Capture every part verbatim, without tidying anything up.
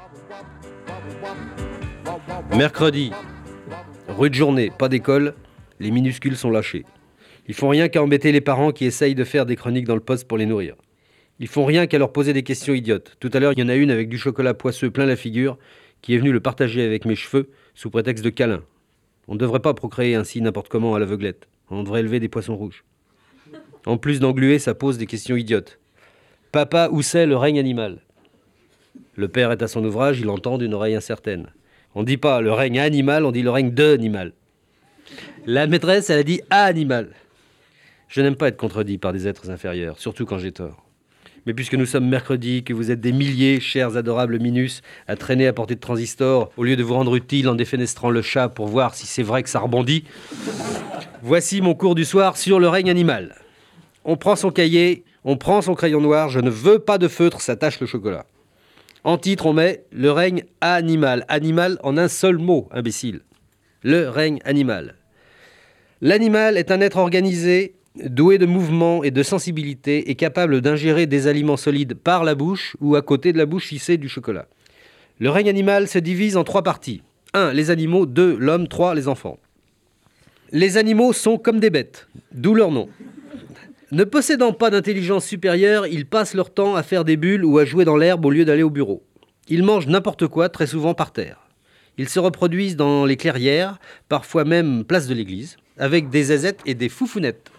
Mercredi, rude journée, pas d'école, les minuscules sont lâchés. Ils font rien qu'à embêter les parents qui essayent de faire des chroniques dans le poste pour les nourrir. Ils font rien qu'à leur poser des questions idiotes. Tout à l'heure, il y en a une avec du chocolat poisseux plein la figure qui est venue le partager avec mes cheveux sous prétexte de câlin. On ne devrait pas procréer ainsi n'importe comment à l'aveuglette. On devrait élever des poissons rouges. En plus d'engluer, ça pose des questions idiotes. Papa, où c'est le règne animal ? Le père est à son ouvrage, il entend d'une oreille incertaine. On ne dit pas le règne animal, on dit le règne de animal. La maîtresse, elle a dit animal. Je n'aime pas être contredit par des êtres inférieurs, surtout quand j'ai tort. Mais puisque nous sommes mercredi, que vous êtes des milliers, chers adorables minus, à traîner à portée de transistor, au lieu de vous rendre utile en défenestrant le chat pour voir si c'est vrai que ça rebondit, voici mon cours du soir sur le règne animal. On prend son cahier, on prend son crayon noir, je ne veux pas de feutre, ça tache le chocolat. En titre, on met le règne animal. Animal en un seul mot, imbécile. Le règne animal. L'animal est un être organisé, doué de mouvement et de sensibilité et capable d'ingérer des aliments solides par la bouche ou à côté de la bouche si c'est du chocolat. Le règne animal se divise en trois parties. un. Les animaux. deux. L'homme. trois. Les enfants. Les animaux sont comme des bêtes, d'où leur nom. Ne possédant pas d'intelligence supérieure, ils passent leur temps à faire des bulles ou à jouer dans l'herbe au lieu d'aller au bureau. Ils mangent n'importe quoi, très souvent par terre. Ils se reproduisent dans les clairières, parfois même place de l'église, avec des zézettes et des foufounettes.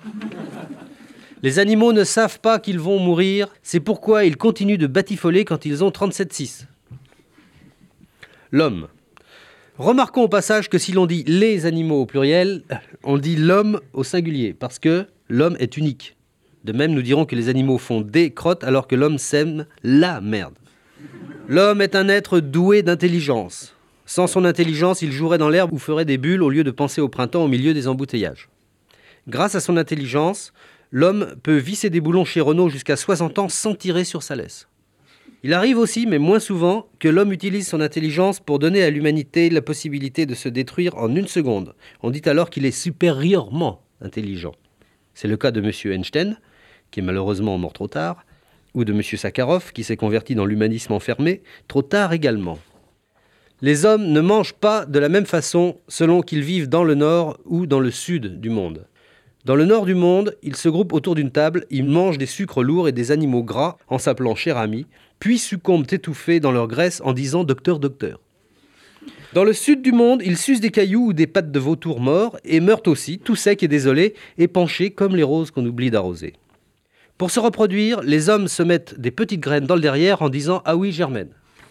Les animaux ne savent pas qu'ils vont mourir, c'est pourquoi ils continuent de batifoler quand ils ont trente-sept six. L'homme. Remarquons au passage que si l'on dit les animaux au pluriel, on dit l'homme au singulier, parce que l'homme est unique. De même, nous dirons que les animaux font des crottes alors que l'homme sème la merde. L'homme est un être doué d'intelligence. Sans son intelligence, il jouerait dans l'herbe ou ferait des bulles au lieu de penser au printemps au milieu des embouteillages. Grâce à son intelligence, l'homme peut visser des boulons chez Renault jusqu'à soixante ans sans tirer sur sa laisse. Il arrive aussi, mais moins souvent, que l'homme utilise son intelligence pour donner à l'humanité la possibilité de se détruire en une seconde. On dit alors qu'il est supérieurement intelligent. C'est le cas de M. Einstein, qui est malheureusement mort trop tard, ou de M. Sakharov, qui s'est converti dans l'humanisme enfermé, trop tard également. Les hommes ne mangent pas de la même façon selon qu'ils vivent dans le nord ou dans le sud du monde. Dans le nord du monde, ils se groupent autour d'une table, ils mangent des sucres lourds et des animaux gras en s'appelant cher ami, puis succombent étouffés dans leur graisse en disant « docteur, docteur ». Dans le sud du monde, ils sucent des cailloux ou des pattes de vautours morts et meurent aussi, tout secs et désolés, épanchés comme les roses qu'on oublie d'arroser. Pour se reproduire, les hommes se mettent des petites graines dans le derrière en disant « ah oui, germaine ».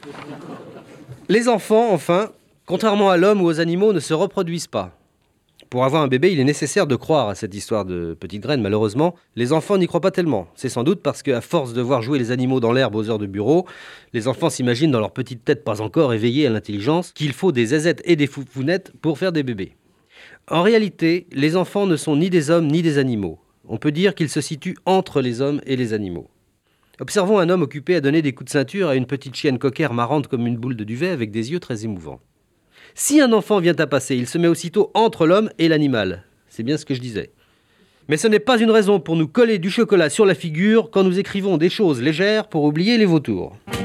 Les enfants, enfin, contrairement à l'homme ou aux animaux, ne se reproduisent pas. Pour avoir un bébé, il est nécessaire de croire à cette histoire de petites graines. Malheureusement, les enfants n'y croient pas tellement. C'est sans doute parce qu'à force de voir jouer les animaux dans l'herbe aux heures de bureau, les enfants s'imaginent dans leur petite tête pas encore éveillée à l'intelligence qu'il faut des zézettes et des foufounettes pour faire des bébés. En réalité, les enfants ne sont ni des hommes ni des animaux. On peut dire qu'ils se situent entre les hommes et les animaux. Observons un homme occupé à donner des coups de ceinture à une petite chienne coquère marrante comme une boule de duvet avec des yeux très émouvants. Si un enfant vient à passer, il se met aussitôt entre l'homme et l'animal. C'est bien ce que je disais. Mais ce n'est pas une raison pour nous coller du chocolat sur la figure quand nous écrivons des choses légères pour oublier les vautours.